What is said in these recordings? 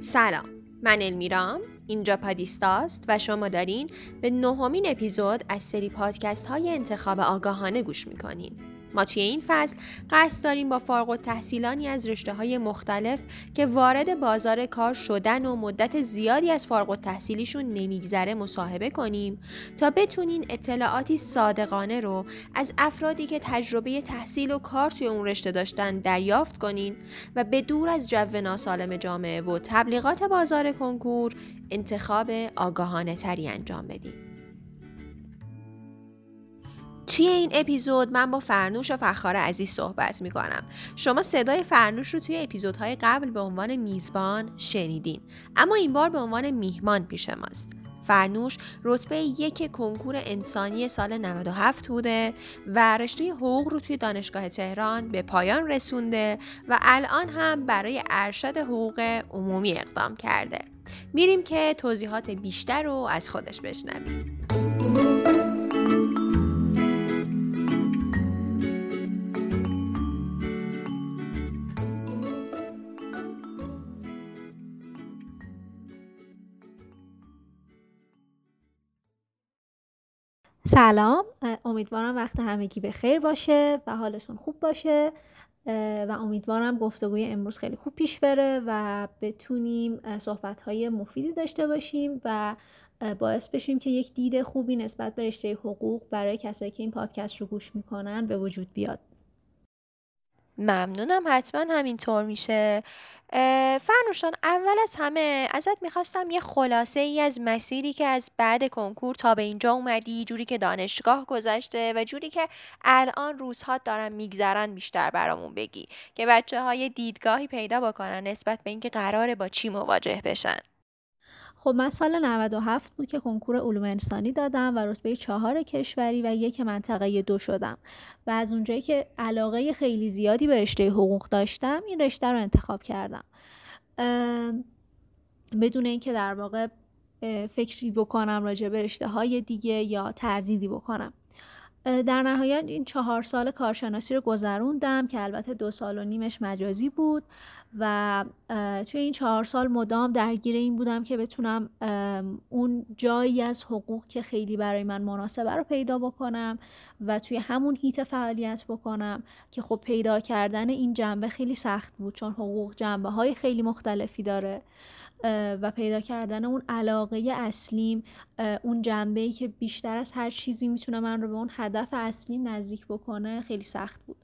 سلام، من المیرام، اینجا پادیستاست و شما دارین به 9مین اپیزود از سری پادکست های انتخاب آگاهانه گوش میکنین. ما توی این فصل قصد داریم با فارغ التحصیلانی از رشته‌های مختلف که وارد بازار کار شدن و مدت زیادی از فارغ التحصیلیشون نمیگذره مصاحبه کنیم تا بتونین اطلاعاتی صادقانه رو از افرادی که تجربه تحصیل و کار توی اون رشته داشتن دریافت کنین و به دور از جو ناسالم جامعه و تبلیغات بازار کنکور انتخاب آگاهانه تری انجام بدین. توی این اپیزود من با فرنوش و فخار عزیز صحبت میکنم. شما صدای فرنوش رو توی اپیزودهای قبل به عنوان میزبان شنیدین، اما این بار به عنوان میهمان پیش ماست. فرنوش رتبه 1 کنکور انسانی سال 97 بوده و رشته حقوق رو توی دانشگاه تهران به پایان رسونده و الان هم برای ارشد حقوق عمومی اقدام کرده. میریم که توضیحات بیشتر رو از خودش بشنویم. سلام، امیدوارم وقت همگی به خیر باشه و حالتون خوب باشه و امیدوارم گفتگوی امروز خیلی خوب پیش بره و بتونیم صحبت‌های مفیدی داشته باشیم و باعث بشیم که یک دید خوبی نسبت به رشته حقوق برای کسایی که این پادکست رو گوش میکنن به وجود بیاد. ممنونم، حتما همینطور میشه. فرنوشان، اول از همه ازت میخواستم یه خلاصه ای از مسیری که از بعد کنکور تا به اینجا اومدی، جوری که دانشگاه گذشته و جوری که الان روزها دارن میگذرن بیشتر برامون بگی که بچه های دیدگاهی پیدا بکنن نسبت به اینکه قراره با چی مواجه بشن. خب من سال 97 بود که کنکور علوم انسانی دادم و رتبه 4 کشوری و 1 منطقه 2 شدم و از اونجایی که علاقه خیلی زیادی به رشته حقوق داشتم این رشته رو انتخاب کردم بدون اینکه در واقع فکری بکنم راجع به رشته های دیگه یا تردیدی بکنم. در نهایت این 4 سال کارشناسی رو گذروندم که البته 2 سال و نیمش مجازی بود و توی این 4 سال مدام درگیر این بودم که بتونم اون جایی از حقوق که خیلی برای من مناسبه رو پیدا بکنم و توی همون حیطه فعالیت بکنم که خب پیدا کردن این جنبه خیلی سخت بود چون حقوق جنبه های خیلی مختلفی داره و پیدا کردن اون علاقه اصلیم، اون جنبه‌ای که بیشتر از هر چیزی میتونه من رو به اون هدف اصلیم نزدیک بکنه خیلی سخت بود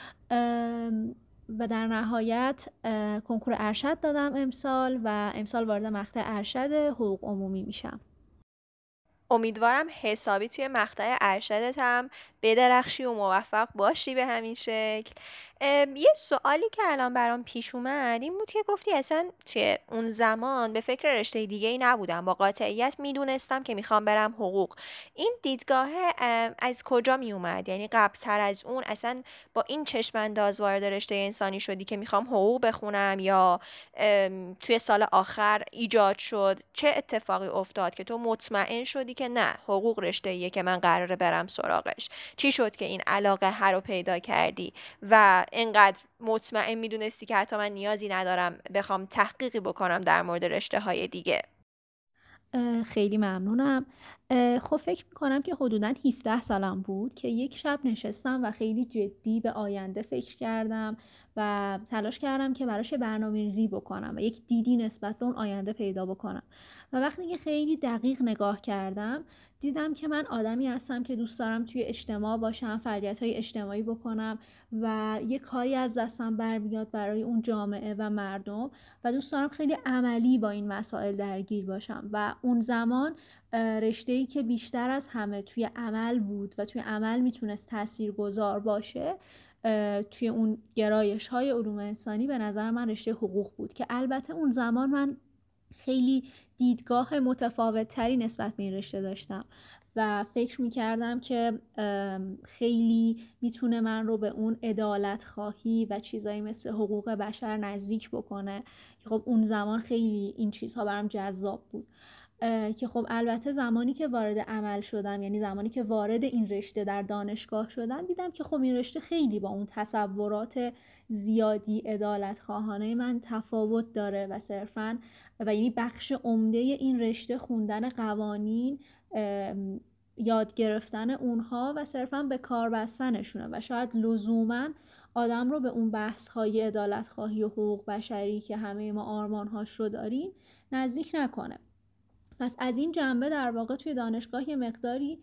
و در نهایت کنکور ارشد دادم امسال و امسال وارد مقطع ارشد حقوق عمومی میشم. امیدوارم حسابی توی مقطع ارشدت هم بدرخشی و موفق باشی به همین شکل. یه سوالی که الان برام پیش اومد این بود که گفتی اصلا توی اون زمان به فکر رشته دیگه ای نبودم، با قاطعیت میدونستم که میخوام برم حقوق. این دیدگاه از کجا می اومد؟ یعنی قبلتر از اون اصلا با این چشم انداز وارد رشته انسانی شدی که میخوام حقوق بخونم یا توی سال آخر ایجاد شد؟ چه اتفاقی افتاد که تو مطمئن شدی که نه، حقوق رشته‌ایه که من قراره برم سراغش؟ چی شد که این علاقه هر رو پیدا کردی و اینقدر مطمئن میدونستی که حتی من نیازی ندارم بخوام تحقیقی بکنم در مورد رشته های دیگه؟ خیلی ممنونم. خب فکر میکنم که حدوداً 17 سالم بود که یک شب نشستم و خیلی جدی به آینده فکر کردم و تلاش کردم که براش برنامه‌ریزی بکنم و یک دیدی نسبت به اون آینده پیدا بکنم و وقتی که خیلی دقیق نگاه کردم دیدم که من آدمی هستم که دوست دارم توی اجتماع باشم، فعالیت‌های اجتماعی بکنم و یک کاری از دستم برمیاد برای اون جامعه و مردم و دوست دارم خیلی عملی با این مسائل درگیر باشم و اون زمان رشته‌ای که بیشتر از همه توی عمل بود و توی عمل میتونست تاثیرگذار باشه توی اون گرایش‌های علوم انسانی به نظر من رشته حقوق بود که البته اون زمان من خیلی دیدگاه متفاوت تری نسبت به این رشته داشتم و فکر میکردم که خیلی میتونه من رو به اون عدالت خواهی و چیزایی مثل حقوق بشر نزدیک بکنه. خب اون زمان خیلی این چیزها برام جذاب بود که خب البته زمانی که وارد عمل شدم، یعنی زمانی که وارد این رشته در دانشگاه شدم، دیدم که خب این رشته خیلی با اون تصورات زیادی عدالت خواهانه من تفاوت داره و صرفاً و یعنی بخش عمده این رشته خوندن قوانین، یاد گرفتن اونها و صرفاً به کار بستنشونه و شاید لزوماً آدم رو به اون بحث های عدالت خواهی و حقوق بشری که همه ما آرمان‌هاش رو داریم نزدیک نکنه. پس از این جنبه در واقع توی دانشگاه یه مقداری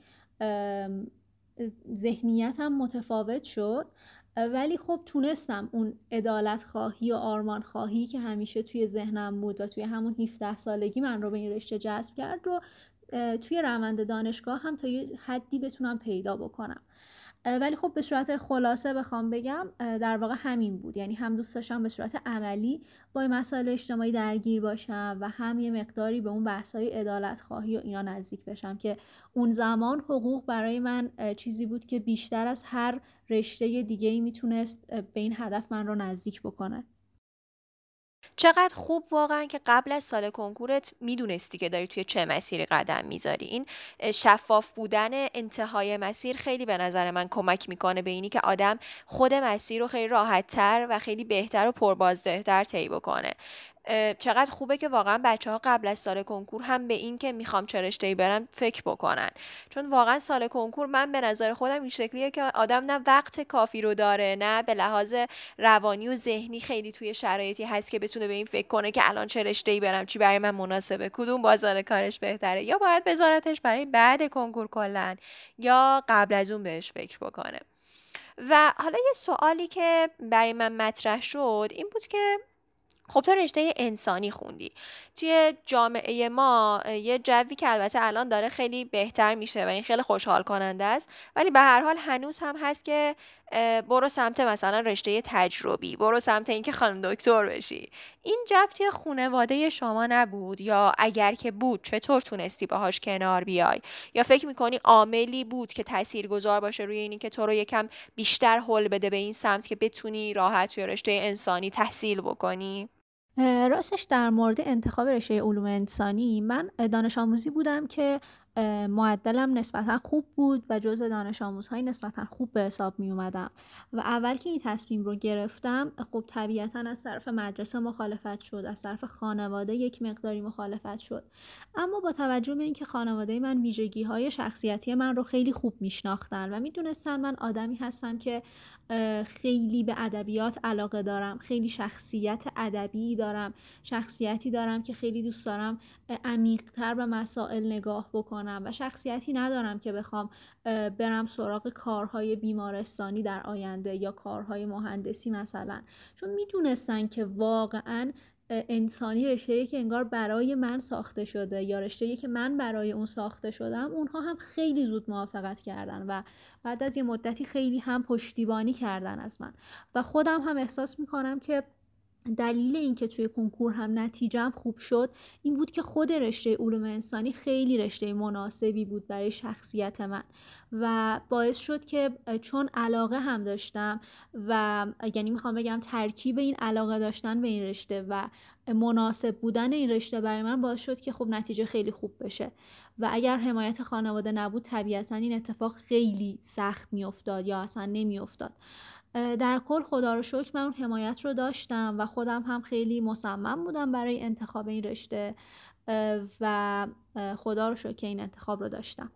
ذهنیتم متفاوت شد، ولی خب تونستم اون عدالت خواهی و آرمان خواهی که همیشه توی ذهنم بود و توی همون 17 سالگی من رو به این رشته جذب کرد رو توی روند دانشگاه هم تا یه حدی بتونم پیدا بکنم. ولی خب به صورت خلاصه بخوام بگم در واقع همین بود، یعنی هم دوست داشتم به صورت عملی با مسائل اجتماعی درگیر باشم و هم یه مقداری به اون بحث‌های عدالت خواهی و اینا نزدیک بشم که اون زمان حقوق برای من چیزی بود که بیشتر از هر رشته دیگه‌ای میتونست به این هدف من رو نزدیک بکنه. چقدر خوب واقعا که قبل از سال کنکورت میدونستی که داری توی چه مسیری قدم میذاری. این شفاف بودن انتهای مسیر خیلی به نظر من کمک میکنه به اینی که آدم خود مسیر رو خیلی راحت‌تر و خیلی بهتر و پربازدهتر طی بکنه. چقدر خوبه که واقعا بچه‌ها قبل از سال کنکور هم به این که میخوام چه رشته‌ای برم فکر بکنن، چون واقعا سال کنکور من به نظر خودم این شکلیه که آدم نه وقت کافی رو داره، نه به لحاظ روانی و ذهنی خیلی توی شرایطی هست که بتونه به این فکر کنه که الان چه رشته‌ای برم، چی برای من مناسبه، کدوم بازار کارش بهتره، یا باید بذارتش برای بعد کنکور کلاً یا قبل از اون بهش فکر بکنه. و حالا یه سوالی که برای من مطرح شد این بود که خب تو رشته انسانی خوندی. توی جامعه ما یه جوی که البته الان داره خیلی بهتر میشه و این خیلی خوشحال کننده است، ولی به هر حال هنوز هم هست که برو سمت مثلا رشته تجربی، برو سمت اینکه خانم دکتر بشی. این جو توی خانواده شما نبود؟ یا اگر که بود چطور تونستی باهاش کنار بیای؟ یا فکر میکنی عاملی بود که تاثیرگذار باشه روی اینی که تو رو یکم بیشتر هل بده به این سمت که بتونی راحت توی رشته انسانی تحصیل بکنی؟ راستش در مورد انتخاب رشته علوم انسانی من دانش آموزی بودم که معدلم نسبتا خوب بود و جزو دانش آموزهای نسبتا خوب به حساب می اومدم و اول که این تصمیم رو گرفتم خب طبیعتا از طرف مدرسه مخالفت شد، از طرف خانواده یک مقداری مخالفت شد، اما با توجه به اینکه خانواده من ویژگی های شخصیتی من رو خیلی خوب میشناختن و میدونستن من آدمی هستم که خیلی به ادبیات علاقه دارم، خیلی شخصیت ادبی دارم، شخصیتی دارم که خیلی دوست دارم عمیق‌تر به مسائل نگاه بکنم و شخصیتی ندارم که بخوام برم سراغ کارهای بیمارستانی در آینده یا کارهای مهندسی مثلا، چون میدونستن که واقعا انسانی رشته‌ای که انگار برای من ساخته شده یا رشته‌ای که من برای اون ساخته شدم، اونها هم خیلی زود موافقت کردن و بعد از یه مدتی خیلی هم پشتیبانی کردن از من و خودم هم احساس میکنم که دلیل اینکه توی کنکور هم نتیجم خوب شد این بود که خود رشته علوم انسانی خیلی رشته مناسبی بود برای شخصیت من و باعث شد که چون علاقه هم داشتم و یعنی میخوام بگم ترکیب این علاقه داشتن به این رشته و مناسب بودن این رشته برای من باعث شد که خب نتیجه خیلی خوب بشه و اگر حمایت خانواده نبود طبیعتا این اتفاق خیلی سخت میافتاد یا اصلا نمیافتاد. در کل خدا رو شکر من اون حمایت رو داشتم و خودم هم خیلی مصمم بودم برای انتخاب این رشته و خدا رو شکر که این انتخاب رو داشتم.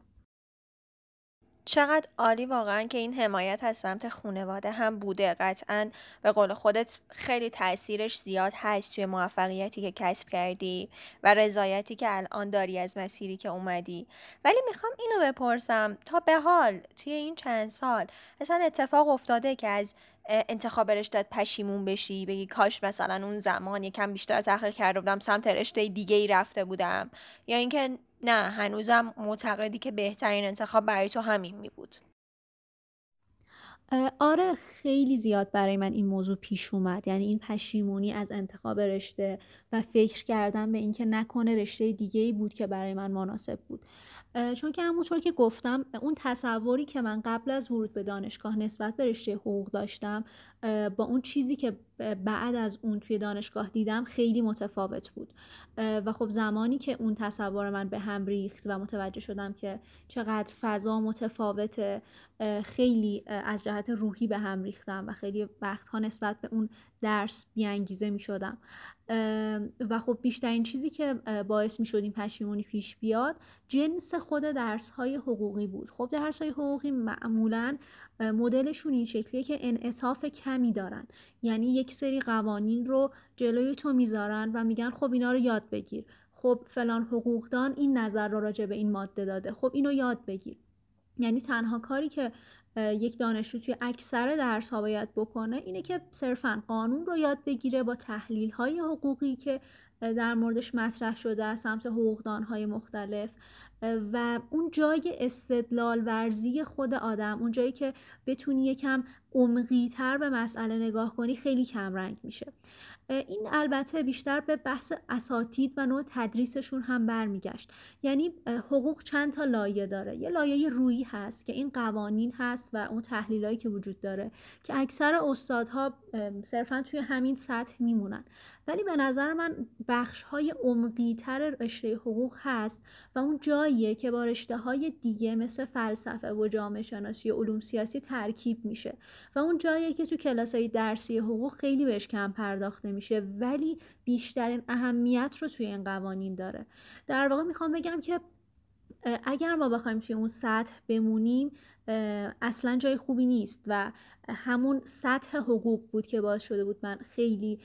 چقدر عالی واقعا که این حمایت از سمت خانواده هم بوده. قطعا به قول خودت خیلی تاثیرش زیاد هست توی موفقیتی که کسب کردی و رضایتی که الان داری از مسیری که اومدی. ولی میخوام اینو بپرسم، تا به حال توی این چند سال اصلا اتفاق افتاده که از انتخاب رشتت پشیمون بشی، بگی کاش مثلا اون زمان یکم بیشتر تحقیق کرده بودم، سمت رشته دیگه ای رفته بودم، یا اینکه نه هنوزم معتقدی که بهترین انتخاب برای تو همین می بود؟ آره خیلی زیاد برای من این موضوع پیش اومد، یعنی این پشیمونی از انتخاب رشته و فکر کردم به اینکه نکنه رشته دیگه‌ای بود که برای من مناسب بود. چون که همونطور که گفتم اون تصوری که من قبل از ورود به دانشگاه نسبت به رشته حقوق داشتم با اون چیزی که بعد از اون توی دانشگاه دیدم خیلی متفاوت بود و خب زمانی که اون تصور من به هم ریخت و متوجه شدم که چقدر فضا متفاوته، خیلی از جهت روحی به هم ریختم و خیلی وقتها نسبت به اون درس بی‌انگیزه می شدم و خب بیشترین چیزی که باعث می شد این پشیمونی پیش بیاد جنس خود درس‌های حقوقی بود. خب درس‌های حقوقی معمولاً مدلشون این شکلیه که انعطاف کمی دارن، یعنی یک سری قوانین رو جلوی تو میذارن و میگن خب اینا رو یاد بگیر، خب فلان حقوقدان این نظر رو راجع به این ماده داده، خب اینو یاد بگیر. یعنی تنها کاری که یک دانشجو توی اکثر درس ها باید بکنه اینه که صرفاً قانون رو یاد بگیره با تحلیل های حقوقی که در موردش مطرح شده از سمت حقوقدان های مختلف و اون جای استدلال ورزی خود آدم، اون جایی که بتونی یکم عمقی تر به مسئله نگاه کنی خیلی کم رنگ میشه. این البته بیشتر به بحث اساتید و نوع تدریسشون هم برمیگشت. یعنی حقوق چند تا لایه داره. یه لایه رویی هست که این قوانین هست و اون تحلیلایی که وجود داره که اکثر استادها صرفا توی همین سطح میمونن، ولی به نظر من بخش‌های عمقی‌تر رشته حقوق هست و اون جاییه که با رشته‌های دیگه مثل فلسفه و جامعه شناسی و علوم سیاسی ترکیب میشه و اون جاییه که تو کلاس‌های درسی حقوق خیلی بهش کم پرداخته میشه ولی بیشترین اهمیت رو توی این قوانین داره. در واقع میخوام بگم که اگر ما بخوایم توی اون سطح بمونیم اصلا جای خوبی نیست و همون سطح حقوق بود که باعث شده بود من خیلی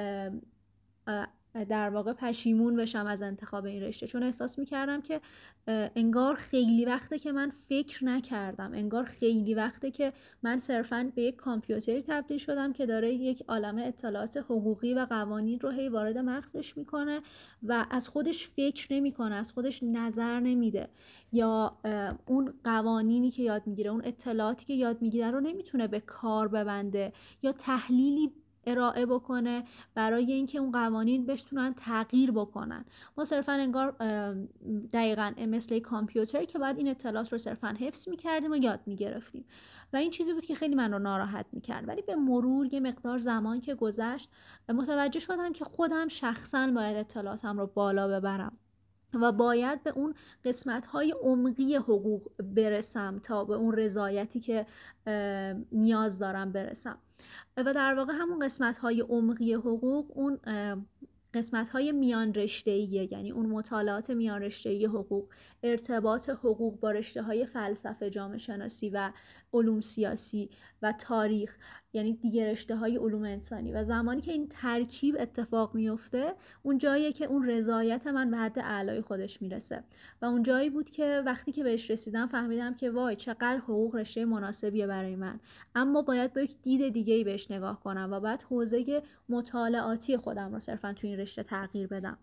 در واقع پشیمون بشم از انتخاب این رشته، چون احساس میکردم که انگار خیلی وقته که من فکر نکردم، انگار خیلی وقته که من صرفاً به یک کامپیوتری تبدیل شدم که داره یک عالمه اطلاعات حقوقی و قوانین رو هی وارد مغزش میکنه و از خودش فکر نمیکنه، از خودش نظر نمیده یا اون قوانینی که یاد میگیره، اون اطلاعاتی که یاد میگیره رو نمیتونه به کار ببنده یا تحلیلی ارائه بکنه برای اینکه اون قوانین بتونن تغییر بکنن. ما صرفا انگار دقیقاً مثل کامپیوتر که بعد این اطلاعات رو صرفا حفظ میکردیم و یاد میگرفتیم و این چیزی بود که خیلی من رو ناراحت میکرد. ولی به مرور یه مقدار زمان که گذشت متوجه شدم که خودم شخصاً باید اطلاعاتم رو بالا ببرم و باید به اون قسمت‌های عمقی حقوق برسم تا به اون رضایتی که نیاز دارم برسم. و در واقع همون قسمت‌های عمقی حقوق اون قسمت‌های میان رشته‌ایه، یعنی اون مطالعات میان رشته‌ای حقوق، ارتباط حقوق با رشته‌های فلسفه، جامعه شناسی و علوم سیاسی و تاریخ، یعنی دیگه رشته‌های علوم انسانی. و زمانی که این ترکیب اتفاق میفته اون جاییه که اون رضایت من به حد اعلای خودش میرسه و اون جایی بود که وقتی که بهش رسیدم فهمیدم که وای چقدر حقوق رشته مناسبیه برای من، اما باید با یک دید دیگه‌ای بهش نگاه کنم و بعد حوزه مطالعاتی خودم رو صرفا توی این رشته تغییر بدم.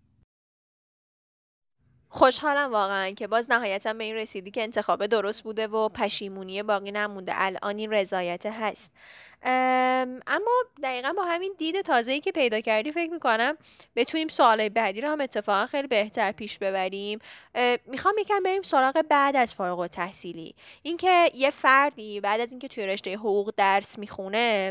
خوشحالم واقعا که باز نهایتا به این رسیدی که انتخاب درست بوده و پشیمونی باقی نمونده، الان این رضایت هست. اما دقیقا با همین دید تازه‌ای که پیدا کردی فکر میکنم بتونیم سوالای بعدی رو هم اتفاقا خیلی بهتر پیش ببریم. میخوام یکم بریم سراغ بعد از فارغ التحصیلی، اینکه یه فردی بعد از اینکه توی رشته حقوق درس میخونه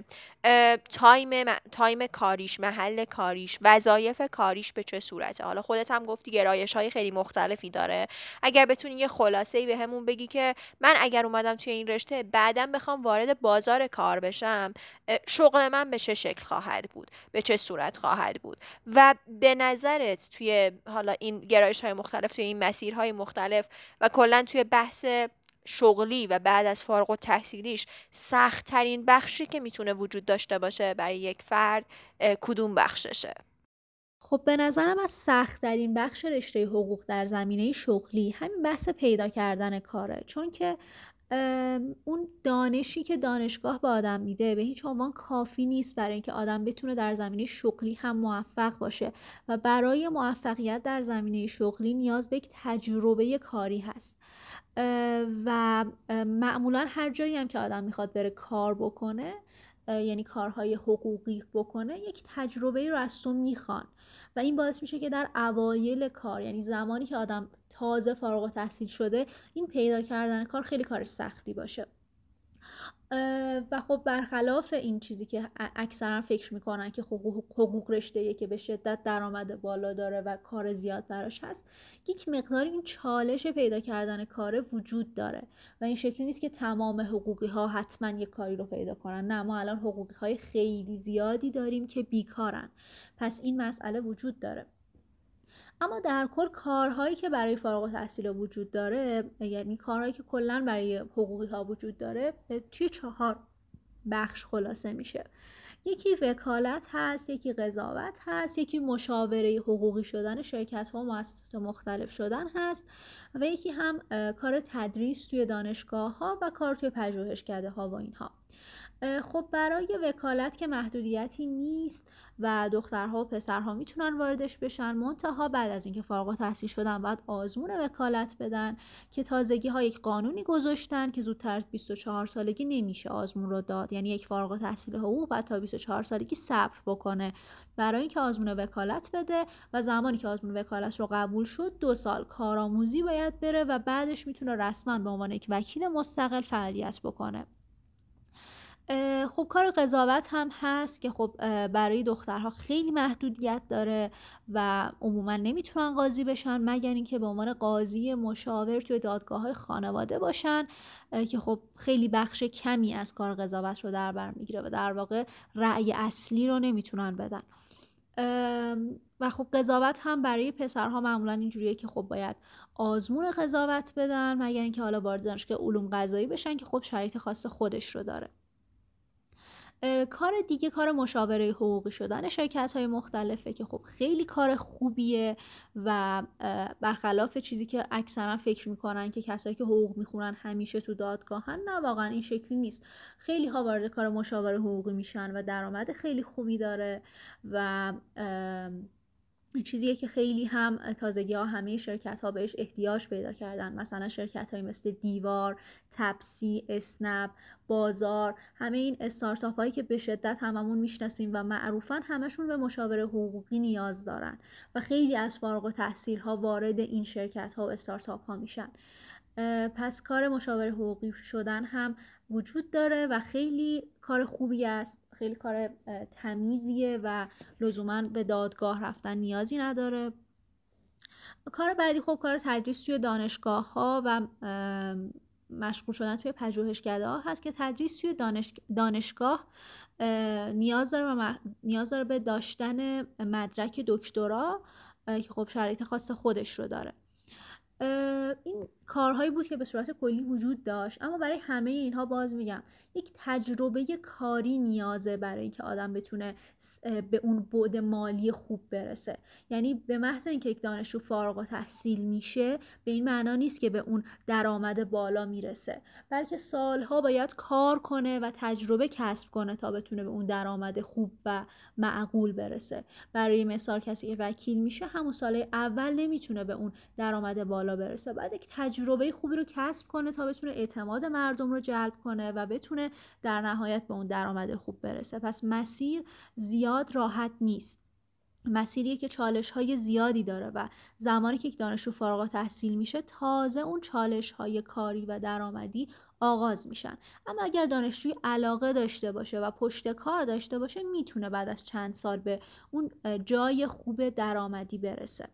تایم کاریش، محل کاریش، وظایف کاریش به چه صورته. حالا خودت هم گفتی گرایش‌های خیلی مختلفی داره، اگر بتونی یه خلاصه‌ای بهمون بگی که من اگر اومدم توی این رشته بعداً بخوام وارد بازار کار بشم، شغل من به چه شکل خواهد بود، به چه صورت خواهد بود و به نظرت توی حالا این گرایش‌های مختلف، توی این مسیرهای مختلف و کلاً توی بحث شغلی و بعد از فارغ التحصیلیش سخت ترین بخشی که میتونه وجود داشته باشه برای یک فرد کدوم بخششه؟ خب به نظرم از سخت‌ترین بخش رشته حقوق در زمینه شغلی همین بحث پیدا کردن کاره، چون که اون دانشی که دانشگاه به آدم میده به هیچ عنوان کافی نیست برای اینکه آدم بتونه در زمینه شغلی هم موفق باشه و برای موفقیت در زمینه شغلی نیاز به یک تجربه کاری هست و معمولا هر جایی هم که آدم میخواد بره کار بکنه، یعنی کارهای حقوقی بکنه، یک تجربه رو از تو میخوان و این باعث میشه که در اوایل کار، یعنی زمانی که آدم تازه فارغ التحصیل شده، این پیدا کردن کار خیلی کار سختی باشه. و خب برخلاف این چیزی که اکثرا فکر میکنن که حقوق رشته‌ایه که به شدت درآمد بالا داره و کار زیاد براش هست، یک مقدار این چالش پیدا کردن کار وجود داره و این شکلی نیست که تمام حقوقی ها حتما یک کاری رو پیدا کنن. نه، ما الان حقوقی های خیلی زیادی داریم که بیکارن، پس این مسئله وجود داره. اما در کل کارهایی که برای فارغ التحصیل وجود داره، یعنی کارهایی که کلا برای حقوقی ها وجود داره، توی 4 بخش خلاصه میشه. یکی وکالت هست، یکی قضاوت هست، یکی مشاوره حقوقی شدن شرکت ها و مؤسسات مختلف شدن هست و یکی هم کار تدریس توی دانشگاه ها و کار توی پژوهشکده ها و اینها. خب برای وکالت که محدودیتی نیست و دخترها و پسرها میتونن واردش بشن، منتها بعد از اینکه فارغ التحصیل شدن باید آزمون وکالت بدن که تازگی ها یک قانونی گذاشتن که زودتر از 24 سالگی نمیشه آزمون رو داد. یعنی یک فارغ التحصیل حقوق بعد تا 24 سالگی صبر بکنه برای اینکه آزمون وکالت بده و زمانی که آزمون وکالت رو قبول شد 2 سال کارآموزی باید بره و بعدش میتونه رسما به عنوان یک وکیل مستقل فعالیت بکنه. خب کار قضاوت هم هست که خب برای دخترها خیلی محدودیت داره و عموما نمیتونن قاضی بشن مگر اینکه به عنوان قاضی مشاور توی دادگاه‌های خانواده باشن که خب خیلی بخش کمی از کار قضاوت رو در بر میگیره و در واقع رأی اصلی رو نمیتونن بدن. و خب قضاوت هم برای پسرها معمولا اینجوریه که خب باید آزمون قضاوت بدن مگر اینکه حالا وارد دانشگاه علوم قضایی بشن که خب شرایط خاص خودش رو داره. کار دیگه کار مشاوره حقوقی شدن شرکت‌های مختلفه که خب خیلی کار خوبیه و برخلاف چیزی که اکثرا فکر میکنن که کسایی که حقوق میخونن همیشه تو دادگاهن، نه واقعا این شکلی نیست. خیلی ها وارد کار مشاوره حقوقی میشن و درآمد خیلی خوبی داره و چیزیه که خیلی هم تازگی ها همه شرکت ها بهش احتیاج پیدا کردن. مثلا شرکت های مثل دیوار، تپسی، اسنپ، بازار، همه این استارتاپ هایی که به شدت هممون میشناسیم و معروفن، همشون به مشاور حقوقی نیاز دارن و خیلی از فارغ التحصیل ها وارد این شرکت ها و استارتاپ ها میشن. پس کار مشاور حقوقی شدن هم وجود داره و خیلی کار خوبی است، خیلی کار تمیزیه و لزوما به دادگاه رفتن نیازی نداره. کار بعدی خب کار تدریس توی دانشگاه ها و مشغول شدن توی پژوهشکده ها هست که تدریس توی دانشگاه نیاز داره به داشتن مدرک دکترا که خب شرایط خاص خودش رو داره. این کارهایی بود که به صورت کلی وجود داشت، اما برای همه اینها باز میگم یک تجربه کاری نیازه برای اینکه آدم بتونه به اون بعد مالی خوب برسه. یعنی به محض اینکه یک دانشجو فارغ التحصیل میشه به این معنا نیست که به اون درآمد بالا میرسه، بلکه سالها باید کار کنه و تجربه کسب کنه تا بتونه به اون درآمد خوب و معقول برسه. برای مثال کسی که وکیل میشه همون سال اول نمیتونه به اون درآمد بالا برسه، بعد یک تجربه خوبی رو کسب کنه تا بتونه اعتماد مردم رو جلب کنه و بتونه در نهایت به اون درآمد خوب برسه. پس مسیر زیاد راحت نیست، مسیریه که چالش‌های زیادی داره و زمانی که یک دانشجو فارغ التحصیل میشه تازه اون چالش‌های کاری و درآمدی آغاز میشن. اما اگر دانشجوی علاقه داشته باشه و پشت کار داشته باشه میتونه بعد از چند سال به اون جای خوب درآمدی برسه.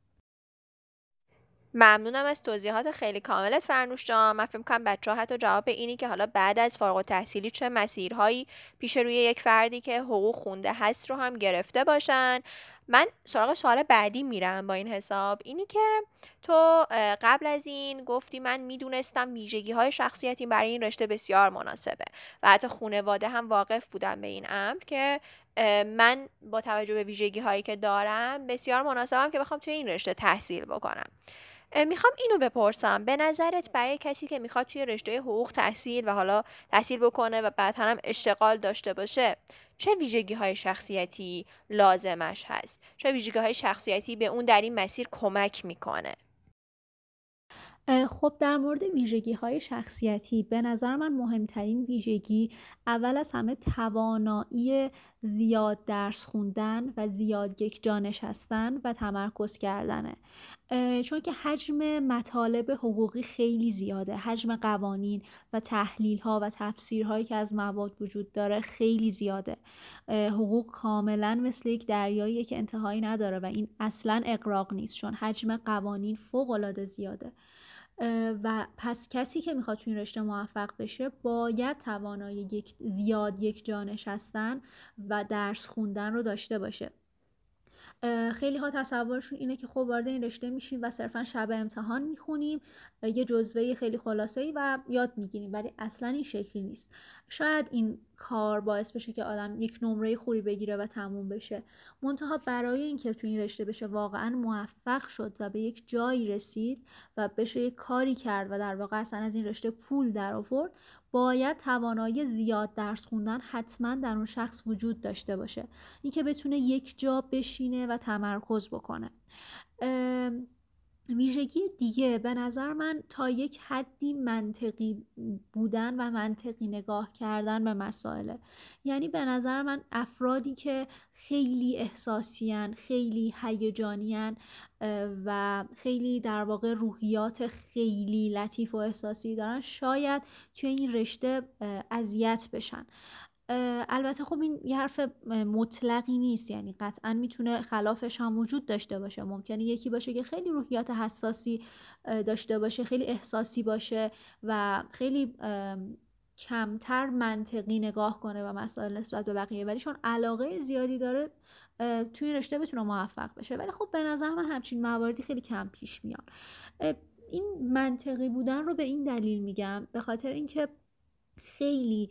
ممنونم از توضیحات خیلی کاملت فرنوش جان. من فکر می‌کنم بچه‌ها حتی جواب اینی که حالا بعد از فارغ التحصیلی چه مسیرهایی پیش روی یک فردی که حقوق خونده هست رو هم گرفته باشن. من سراغ سوال بعدی میرم با این حساب، اینی که تو قبل از این گفتی من میدونستم ویژگی‌های شخصیتی برای این رشته بسیار مناسبه و حتی خانواده هم واقف بودن به این امر که من با توجه به ویژگی‌هایی که دارم بسیار مناسبم که بخوام توی این رشته تحصیل بکنم. میخوام اینو بپرسم، به نظرت برای کسی که میخواد توی رشته حقوق تحصیل و حالا تحصیل بکنه و بعد هم اشتغال داشته باشه چه ویژگی های شخصیتی لازمش هست؟ چه ویژگی های شخصیتی به اون در این مسیر کمک میکنه؟ خب در مورد ویژگی‌های شخصیتی به نظر من مهمترین ویژگی اول از همه توانایی زیاد درس خوندن و زیاد یک جا نشستن و تمرکز کردنه. چون که حجم مطالب حقوقی خیلی زیاده، حجم قوانین و تحلیل‌ها و تفسیرهایی که از مواد وجود داره خیلی زیاده. حقوق کاملا مثل یک دریاییه که انتهایی نداره و این اصلا اغراق نیست، چون حجم قوانین فوق‌العاده زیاده. و پس کسی که میخواد تو این رشته موفق بشه باید توانایی یک جا نشستن و درس خوندن رو داشته باشه. خیلی ها تصورشون اینه که خب وارد این رشته میشیم و صرفا شب امتحان میخونیم یه جزوه خیلی خلاصه‌ای و یاد میگیریم، ولی اصلا این شکلی نیست. شاید این کار باعث بشه که آدم یک نمره خوبی بگیره و تموم بشه، منتها برای اینکه تو این رشته بشه واقعا موفق شد و به یک جایی رسید و بشه یک کاری کرد و در واقع اصلا از این رشته پول در آورد، باید توانایی زیاد درس خوندن حتما در اون شخص وجود داشته باشه، اینکه بتونه یک جا بشینه و تمرکز بکنه. ویژگی دیگه به نظر من تا یک حدی منطقی بودن و منطقی نگاه کردن به مسائله. یعنی به نظر من افرادی که خیلی احساسیان، خیلی هیجانیان و خیلی در واقع روحیات خیلی لطیف و احساسی دارن شاید توی این رشته اذیت بشن. البته خب این یه حرف مطلقی نیست، یعنی قطعا میتونه خلافش هم وجود داشته باشه. ممکنه یکی باشه که خیلی روحیات حساسی داشته باشه، خیلی احساسی باشه و خیلی کمتر منطقی نگاه کنه و مسائل نسبت به بقیه، ولی چون علاقه زیادی داره توی رشته بتونه موفق بشه. ولی خب به نظر من همچین مواردی خیلی کم پیش میان. این منطقی بودن رو به این دلیل میگم، به خاطر اینکه خیلی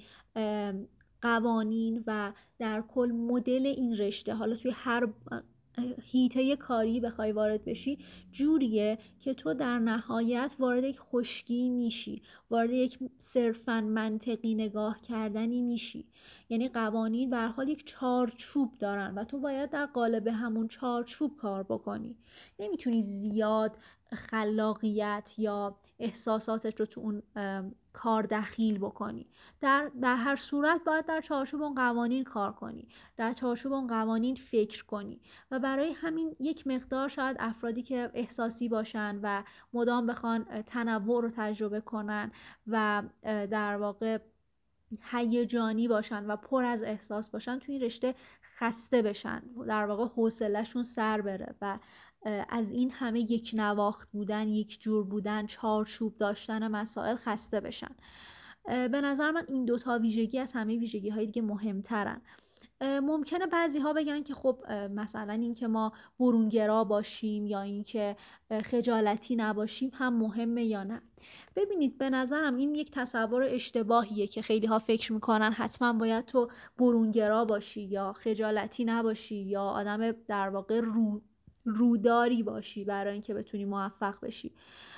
قوانین و در کل مدل این رشته، حالا توی هر حیطه کاری بخوای وارد بشی، جوریه که تو در نهایت وارد یک خشکی میشی، وارد یک صرفاً منطقی نگاه کردنی میشی. یعنی قوانین به هر حال یک چارچوب دارن و تو باید در قالب همون چارچوب کار بکنی. نمیتونی زیاد خلاقیت یا احساساتت رو تو اون کار دخیل بکنی. در هر صورت باید در چارچوب اون قوانین کار کنی، در چارچوب اون قوانین فکر کنی و برای همین یک مقدار شاید افرادی که احساسی باشن و مدام بخوان تنوع رو تجربه کنن و در واقع هیجانی باشن و پر از احساس باشن توی این رشته خسته بشن، در واقع حوصله‌شون سر بره و از این همه یک نواخت بودن، یک جور بودن، چارچوب داشتن مسائل خسته بشن. به نظر من این دوتا ویژگی از همه ویژگی های دیگه مهمترن. ممکنه بعضی ها بگن که خب مثلا این که ما برونگرا باشیم یا این که خجالتی نباشیم هم مهمه یا نه. ببینید به نظرم این یک تصور اشتباهیه که خیلی ها فکر میکنن حتما باید تو برونگرا باشی یا خجالتی نباشی یا آدم در واقع روداری باشی برای اینکه بتونی موفق بشی.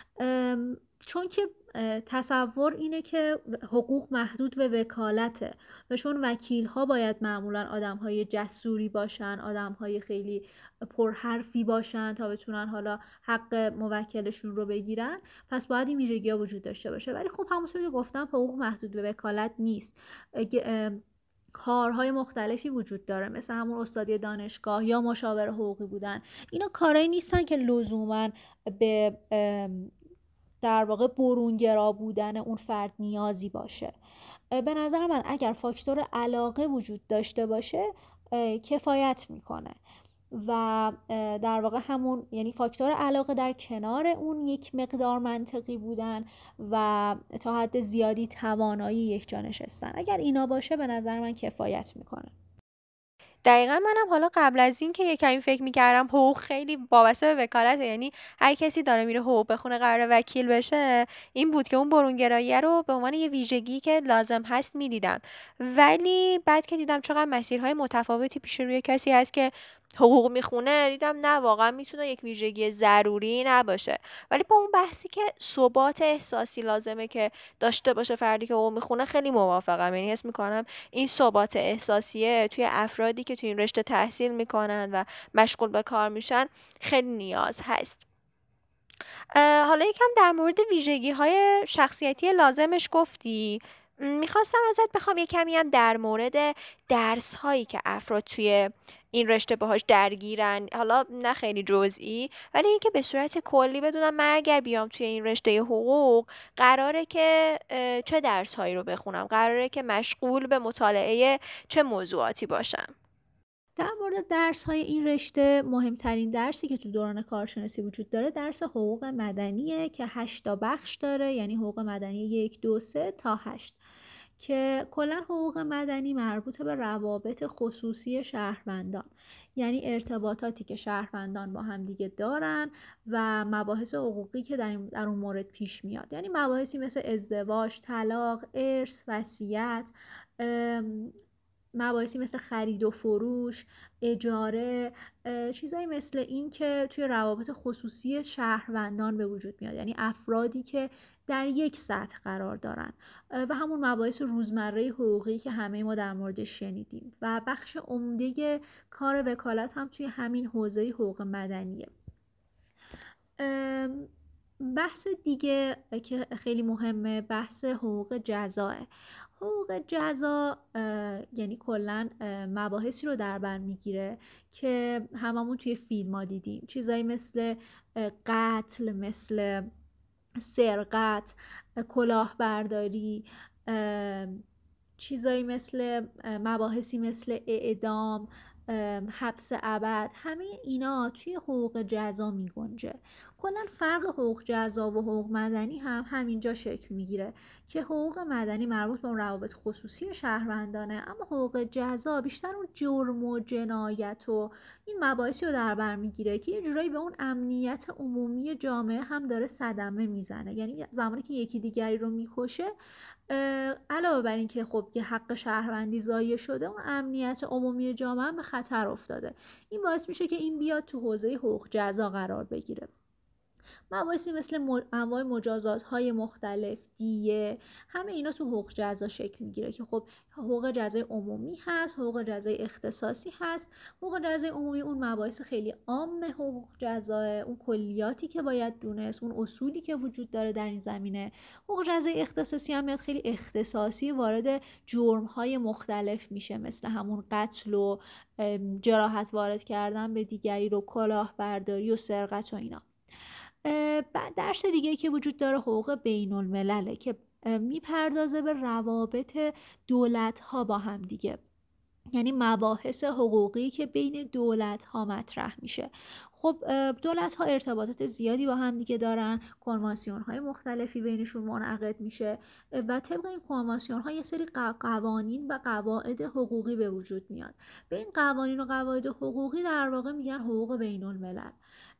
چون که تصور اینه که حقوق محدود به وکالته و چون وکیل ها باید معمولا آدم های جسوری باشن، آدم های خیلی پرحرفی باشن تا بتونن حالا حق موکلشون رو بگیرن، پس باید این ویژگی ها وجود داشته باشه. ولی خب همونطور که گفتم حقوق محدود به وکالت نیست. کارهای مختلفی وجود داره، مثل همون استادی دانشگاه یا مشاور حقوقی بودن. اینا کارهایی نیستن که لزوما به در واقع برونگرا بودن اون فرد نیازی باشه. به نظر من اگر فاکتور علاقه وجود داشته باشه کفایت میکنه و در واقع همون یعنی فاکتور علاقه در کنار اون یک مقدار منطقی بودن و تا حد زیادی توانایی یک جا نشستن، اگر اینا باشه به نظر من کفایت میکنه. دقیقا منم حالا قبل از این که یه کمی فکر میکردم حقوق خیلی وابسته به وکالته، یعنی هر کسی داره میره حقوق بخونه قراره وکیل بشه، این بود که اون برونگرایی رو به عنوان یه ویژگی که لازم هست میدیدم. ولی بعد که دیدم چقدر مسیرهای متفاوتی پیش روی کسی هست که حقوق میخونه، دیدم نه واقعا میتونه یک ویژگی ضروری نباشه. ولی با اون بحثی که ثبات احساسی لازمه که داشته باشه فردی که حقوق میخونه خیلی موافقم. یعنی حس میکنم این ثبات احساسیه توی افرادی که توی این رشته تحصیل میکنن و مشغول به کار میشن خیلی نیاز هست. حالا یکم در مورد ویژگی های شخصیتی لازمش گفتی، میخواستم ازت بخوام یه کمی هم در مورد درس هایی که افراد توی این رشته باهاش درگیرن، حالا نه خیلی جزئی، ولی اینکه به صورت کلی بدونم من اگر بیام توی این رشته حقوق قراره که چه درس‌هایی رو بخونم، قراره که مشغول به مطالعه چه موضوعاتی باشم. در مورد درس‌های این رشته، مهمترین درسی که تو دوران کارشناسی وجود داره درس حقوق مدنیه که 8 تا بخش داره، یعنی حقوق مدنی 1 2 3 تا 8، که کلا حقوق مدنی مربوط به روابط خصوصی شهروندان، یعنی ارتباطاتی که شهروندان با هم دیگه دارن و مباحث حقوقی که در اون مورد پیش میاد، یعنی مباحثی مثل ازدواج، طلاق، ارث، وصیت، مباحثی مثل خرید و فروش، اجاره، چیزایی مثل این که توی روابط خصوصی شهروندان به وجود میاد، یعنی افرادی که در یک سطح قرار دارن، و همون مباحث روزمره حقوقی که همه ما در موردش شنیدیم و بخش عمده کار وکالت هم توی همین حوزه حقوق مدنیه. بحث دیگه که خیلی مهمه بحث حقوق جزاه. حقوق جزا یعنی کلا مباحثی رو در بر میگیره که هممون توی فیلم ها دیدیم، چیزایی مثل قتل، مثل سرقت، کلاهبرداری، چیزایی مثل مباحثی مثل اعدام، حبس ابد، همه اینا توی حقوق جزا می گنجه. کلا فرق حقوق جزا و حقوق مدنی هم همینجا شکل میگیره که حقوق مدنی مربوط به اون روابط خصوصی شهروندانه، اما حقوق جزا بیشتر اون جرم و جنایت و این مباحثی رو در بر میگیره که یه جورایی به اون امنیت عمومی جامعه هم داره صدمه میزنه، یعنی زمانی که یکی دیگری رو میکشه، علاوه بر این که خب یه حق شهروندی ضایع شده، اون امنیت عمومی جامعه هم به خطر افتاده. این باعث میشه که این بیاد تو حوزه حقوق جزا قرار بگیره. مباحثی مثل انواع مجازات‌های مختلف، دیه، همه اینا تو حقوق جزا شکل میگیره که خب حقوق جزای عمومی هست، حقوق جزای اختصاصی هست. حقوق جزای عمومی اون مباحث خیلی عام حقوق جزا، اون کلیاتی که باید دونست، اون اصولی که وجود داره در این زمینه. حقوق جزای اختصاصی هم میاد خیلی اختصاصی وارد جرم‌های مختلف میشه، مثل همون قتل و جراحت وارد کردن به دیگری رو، کلاهبرداری و سرقت و اینا. درس دیگه که وجود داره حقوق بین الملله که میپردازه به روابط دولت ها با هم دیگه، یعنی مباحث حقوقی که بین دولت ها مطرح میشه. خب دولت ها ارتباطات زیادی با هم دیگه دارن، کنوانسیون های مختلفی بینشون منعقد میشه و طبق این کنوانسیون ها یه سری قوانین و قواعد حقوقی به وجود میاد. به این قوانین و قواعد حقوقی در واقع میگن حقوق بین الملل،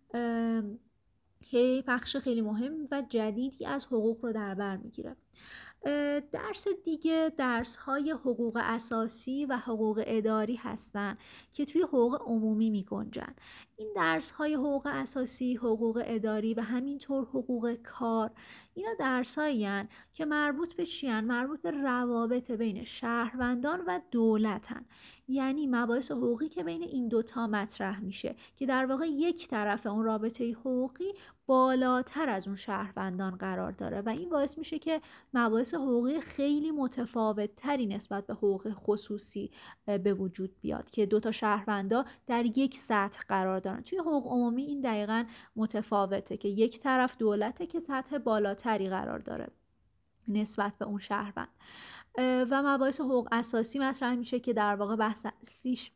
که بخش خیلی مهم و جدیدی از حقوق رو در بر میگیره. درس دیگه درس‌های حقوق اساسی و حقوق اداری هستن که توی حقوق عمومی می گنجن. این درس‌های حقوق اساسی، حقوق اداری و همینطور حقوق کار، اینا درس‌هایی هستن که مربوط به چی هستن؟ مربوط به روابط بین شهروندان و دولتن، یعنی مباحث حقوقی که بین این دوتا مطرح میشه که در واقع یک طرف اون رابطه حقوقی بالاتر از اون شهروندان قرار داره و این باعث میشه که مباحث حقوقی خیلی متفاوت تری نسبت به حقوق خصوصی به وجود بیاد که دوتا شهروندا در یک سطح قرار دارن. توی حقوق عمومی این دقیقاً متفاوته که یک طرف دولته که سطح بالاتری قرار داره نسبت به اون شهروند، و مباحث حقوق اساسی مطرح میشه که در واقع بحث اصلیش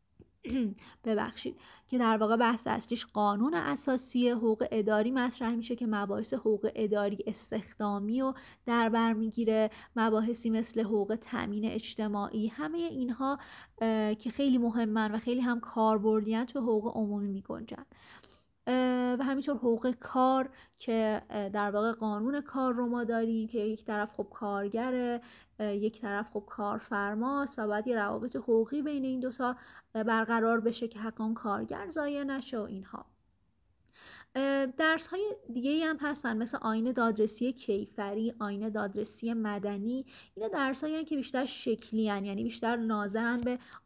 که در واقع بحث اصلیش قانون اساسی. حقوق اداری مطرح میشه که مباحث حقوق اداری استخدامی و در بر میگیره، مباحثی مثل حقوق تامین اجتماعی، همه اینها که خیلی مهمن و خیلی هم کاربردیان تو حقوق عمومی میگنجن. و همینطور حقوق کار که در واقع قانون کار رو ما داریم که یک طرف خب کارگره، یک طرف خب کارفرماست و باید یه روابط حقوقی بین این دوتا برقرار بشه که حق اون کارگر ضایع نشه و اینها. درس های دیگه هم هستن مثل آیین دادرسی کیفری، آیین دادرسی مدنی. اینا درس هایی که بیشتر شکلی هن، یعنی بیشتر ناظرن به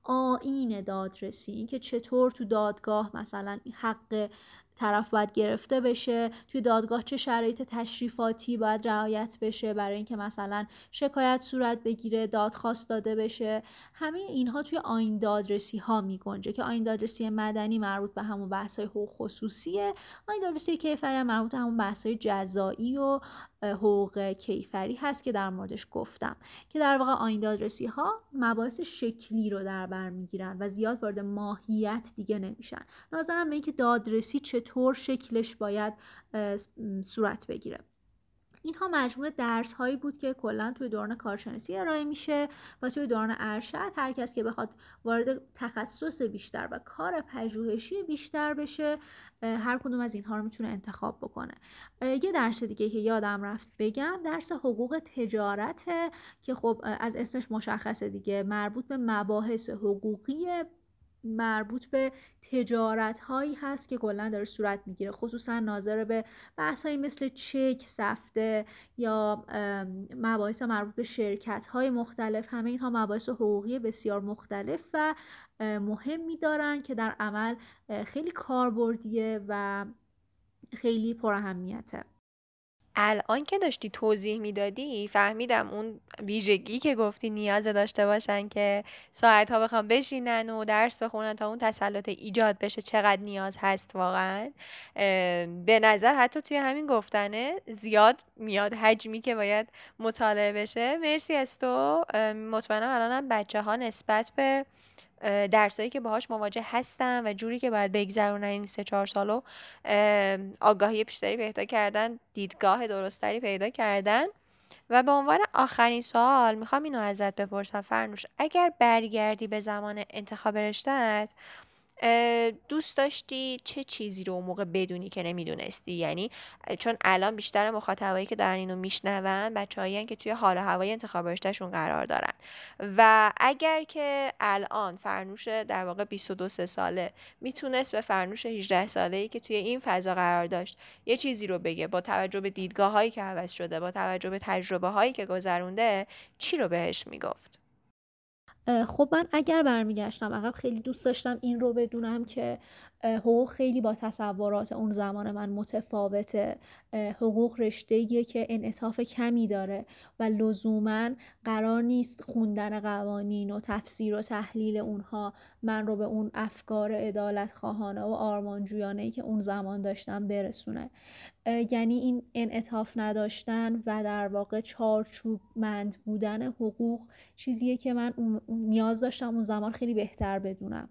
آیین دادرسی، این که چطور تو دادگاه مثلا حق طرف باید گرفته بشه، توی دادگاه چه شرایط تشریفاتی باید رعایت بشه برای اینکه مثلا شکایت صورت بگیره، دادخواست داده بشه. همه اینها توی آیین دادرسی ها میگنجه که آیین دادرسی مدنی مربوط به همون بحث‌های حقوق خصوصیه، آیین دادرسی کیفری مربوط به همون بحث‌های جزایی و حقوق کیفری هست که در موردش گفتم، که در واقع آیین دادرسی ها مباحث شکلی رو در بر میگیرن و زیاد وارد ماهیت دیگه نمیشن. ناظرم به اینکه دادرسی چطور شکلش باید صورت بگیره. اینها مجموعه درس هایی بود که کلا توی دوران کارشناسی ارائه میشه و توی دوران ارشد هر کس که بخواد وارد تخصص بیشتر و کار پژوهشی بیشتر بشه هر کدوم از اینها رو میتونه انتخاب بکنه. یه درس دیگه که یادم رفت بگم درس حقوق تجارته که خب از اسمش مشخصه دیگه، مربوط به مباحث حقوقی مربوط به تجارت هایی هست که کلا داره صورت میگیره، خصوصا ناظر به بحث هایی مثل چک، سفته یا مباحث مربوط به شرکت های مختلف. همه اینها مباحث حقوقی بسیار مختلف و مهمی دارن که در عمل خیلی کاربردیه و خیلی پراهمیته. الان که داشتی توضیح میدادی فهمیدم اون ویژگی که گفتی نیاز داشته باشن که ساعتها بخوام بشینن و درس بخونن تا اون تسلط ایجاد بشه چقدر نیاز هست واقعا. به نظر حتی توی همین گفتنه زیاد میاد حجمی که باید مطالعه بشه. مرسی از تو. مطمئنم الانم بچه ها نسبت به درسایی که باهاش مواجه هستن و جوری که باید بگذرونن این 3-4 سالو آگاهی بیشتری پیدا کردن، دیدگاه درستری پیدا کردن. و به عنوان آخرین سوال میخوام اینو ازت بپرسم فرنوش، اگر برگردی به زمان انتخاب رشته‌ات دوست داشتی چه چیزی رو اون موقع بدونی که نمیدونستی؟ یعنی چون الان بیشتر مخاطبایی که دارن اینو میشنون بچه‌هایی که توی حال و هوای انتخاب رشتهشون قرار دارن و اگر که الان فرنوش در واقع 22-23 ساله میتونست به فرنوش 18 ساله‌ای که توی این فضا قرار داشت یه چیزی رو بگه با توجه به دیدگاه‌هایی که عوض شده، با توجه به تجربه‌هایی که گذرونده، چی رو بهش میگفت؟ خب من اگر برمیگشتم عقب خیلی دوست داشتم این رو بدونم که حقوق خیلی با تصورات اون زمان من متفاوته. حقوق رشته‌ایه که انعطاف کمی داره و لزوماً قرار نیست خوندن قوانین و تفسیر و تحلیل اونها من رو به اون افکار عدالت خواهانه و آرمانجویانه‌ای که اون زمان داشتم برسونه. یعنی این انعطاف نداشتن و در واقع چارچوب مند بودن حقوق چیزیه که من نیاز داشتم اون زمان خیلی بهتر بدونم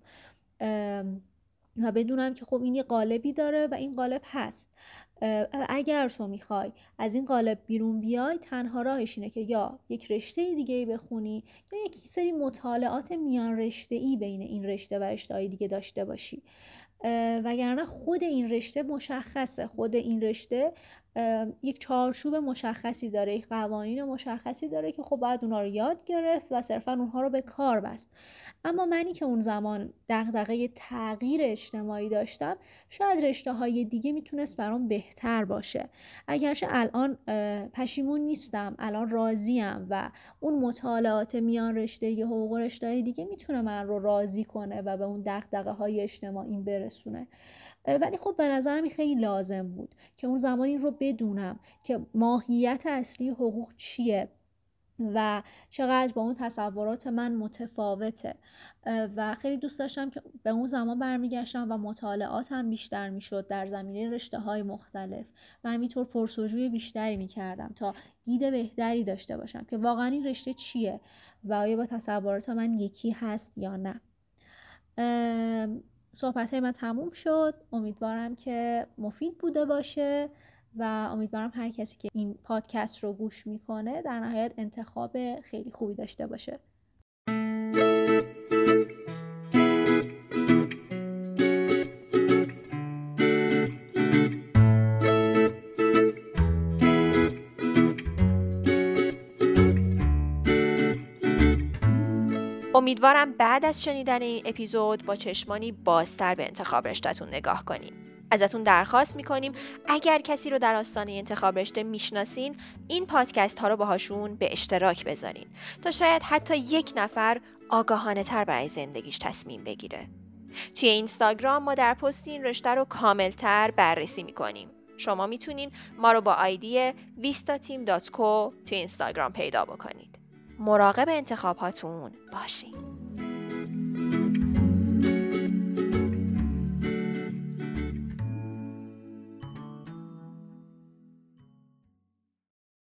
و بدونم که خب این یه قالبی داره و این قالب هست. اگر تو میخوای از این قالب بیرون بیای تنها راهش اینه که یا یک رشته دیگه بخونی یا یک سری مطالعات میان رشته‌ای بین این رشته و رشته‌های دیگه داشته باشی. وگرنه خود این رشته مشخصه، خود این رشته یک چارچوب مشخصی داره، یک قوانین مشخصی داره که خب باید اونها رو یاد گرفت و صرفا اونها رو به کار بست. اما منی که اون زمان دغدغه تغییر اجتماعی داشتم شاید رشته های دیگه میتونست برام بهتر باشه. اگرچه الان پشیمون نیستم، الان راضیم و اون مطالعات میان رشته حقوق رشته های دیگه میتونه من رو راضی کنه و به اون دغدغه های اجتماعی برسونه. ولی خب به نظرم این خیلی لازم بود که اون زمان این رو بدونم که ماهیت اصلی حقوق چیه و چقدر با اون تصورات من متفاوته و خیلی دوست داشتم که به اون زمان برمیگشتم و مطالعاتم بیشتر میشد در زمینه رشته‌های مختلف و همینطور پرسجوی بیشتری میکردم تا دید بهتری داشته باشم که واقعا این رشته چیه و آیا با تصورات من یکی هست یا نه. صحبت من تموم شد. امیدوارم که مفید بوده باشه و امیدوارم هر کسی که این پادکست رو گوش میکنه در نهایت انتخاب خیلی خوبی داشته باشه. امیدوارم بعد از شنیدن این اپیزود با چشمانی بازتر به انتخاب رشته‌تون نگاه کنید. ازتون درخواست میکنیم اگر کسی رو در آستانه انتخاب رشته میشناسین این پادکست ها رو باهاشون به اشتراک بذارین تا شاید حتی یک نفر آگاهانه تر برای زندگیش تصمیم بگیره. توی اینستاگرام ما در پست این رشته رو کاملتر بررسی میکنیم. شما میتونین ما رو با آیدی vistateam.co توی اینستاگرام پیدا بکنید. مراقب انتخاباتون باشین.